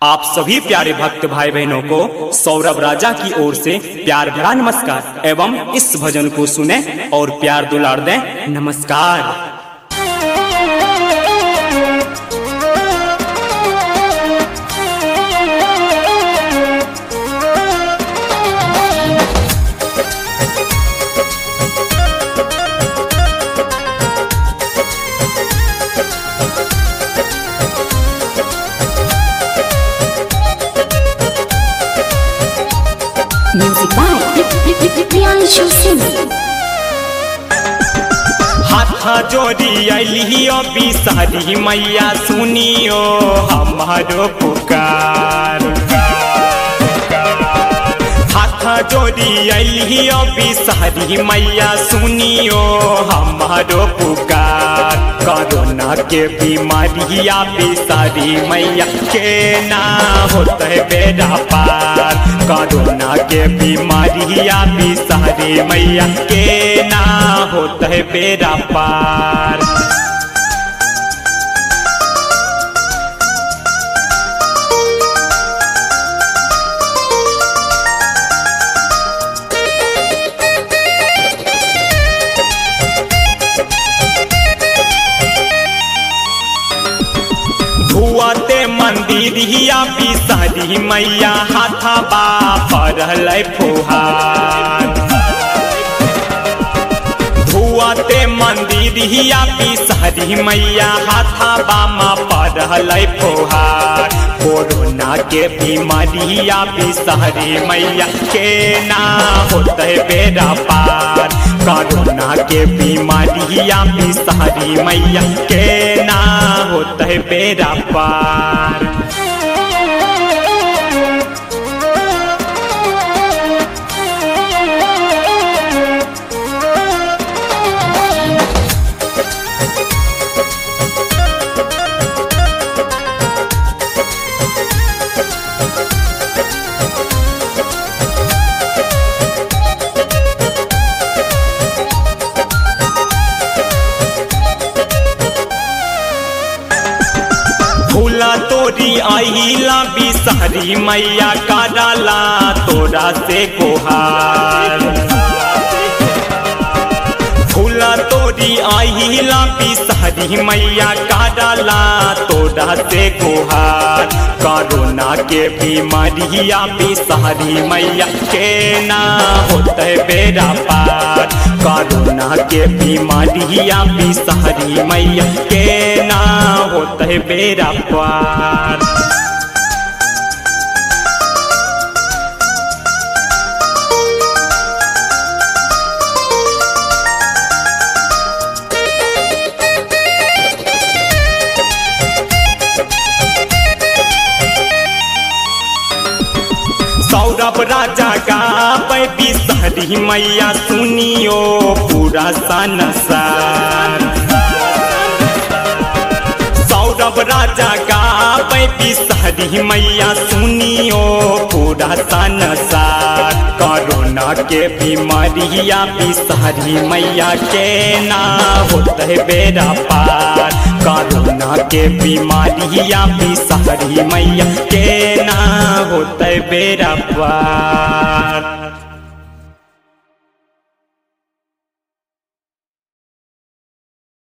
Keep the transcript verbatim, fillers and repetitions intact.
आप सभी प्यारे भक्त भाई बहनों को सौरभ राजा की ओर से प्यार भरा नमस्कार एवं इस भजन को सुने और प्यार दुलार दें। नमस्कार। Music by Priyanshu Singh. हाथ जोड़ी अलियो बिसारी मैया सुनियो हमारो पुकार। हाथ जोड़ी अलियो बिसारी मैया सुनियो हमारो पुकार। कोरोना के बीमारिया बिसारी मैया के ना होता है बेड़ा पार। कोरोना के बीमारिया बिसारी मैया के ना होता है बेड़ा पार। धुआते मंदिरिया बिसारी मैया हाथा बा पड़ल फुहार। धुआते मंदिरिया बिसारी मैया हाथा बामा पड़ल फुहार। कोरोना के बीमारिया बिसारी मैया के ना होता है बेड़ा पार। कोरोना के बीमारिया बिसारी मैया के ना होता है बेड़ा पार। भूला तोरी आइला बिसारी मैया काडाला तोरा से गुहार। भूला तोरी आइला बिसारी मैया काडाला तोरा से गुहार। कोरोना के बीमारिया बिसारी मैया के ना होता है बेड़ा पार। कोरोना के बीमारिया बिसारी मैया के ना होता है बेड़ा पार। सौरभ राजा गावे बिसारी मैया सुनियो पूरा संसार। सौरभ राजा गावे बिसारी मैया सुनियो पूरा संसार। कोरोना के बीमारिया बिसारी मैया के ना होता है बेड़ा पार। कोरोना के बीमारिया बिसारी मैया के ना होता है बेड़ा पार।